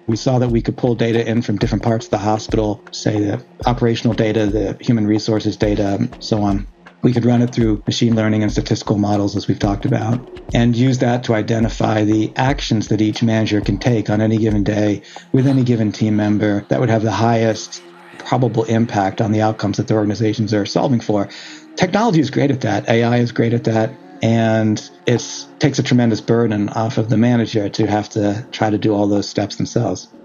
We saw that we could pull data in from different parts of the hospital, say the operational data, the human resources data, so on. We could run it through machine learning and statistical models, as we've talked about, and use that to identify the actions that each manager can take on any given day with any given team member that would have the highest probable impact on the outcomes that their organizations are solving for. Technology is great at that. AI is great at that. And it takes a tremendous burden off of the manager to have to try to do all those steps themselves.